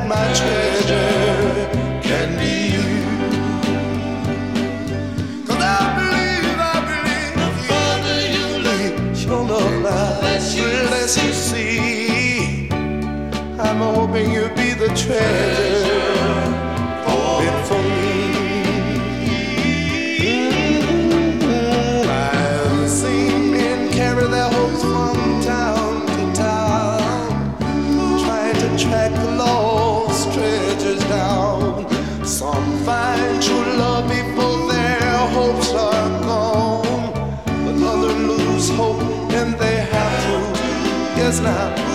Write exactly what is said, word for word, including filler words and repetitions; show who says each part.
Speaker 1: my treasure can be you. 'Cause I believe, I believe the further you look, your love lies, the less you see. I'm hoping you'll be the treasure meant for me. Mm-hmm. I've seen men carry their hopes from town to town, trying to track the lost treasures down. Some find true love before their hopes are gone, but others lose hope and they have to. Yes, now.